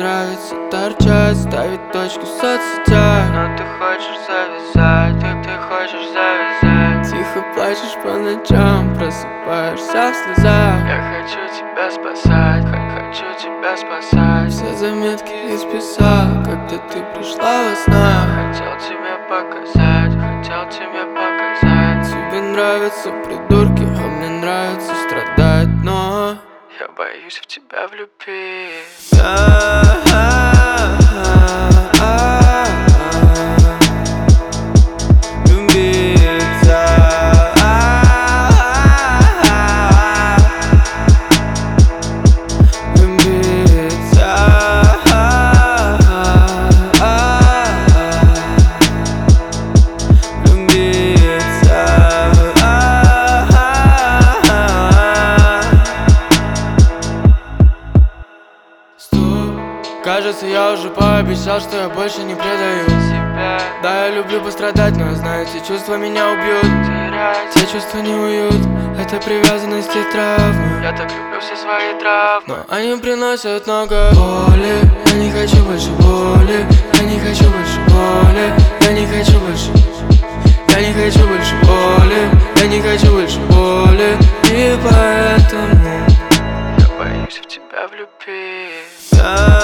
нравится торчать, ставить точку в соцсетях. Но ты хочешь завязать, ты хочешь завязать. Тихо плачешь по ночам, просыпаешься в слезах. Я хочу тебя спасать, хочу тебя спасать. Все заметки исписал, когда ты пришла во снах. Хотел тебе показать, хотел тебе показать. Тебе нравятся придурки, а мне нравится страдать, но я боюсь в тебя влюбиться. Кажется, я уже пообещал, что я больше не предаю себя. Да, я люблю пострадать, но я знаю, эти чувства меня убьют. Терять те чувства не уют, это привязанность и травмы. Я так люблю все свои травмы, но они приносят много боли. Я не хочу больше боли, я не хочу больше боли. Я не хочу больше, я не хочу больше боли. Я не хочу больше боли, и поэтому я боюсь в тебя влюбиться.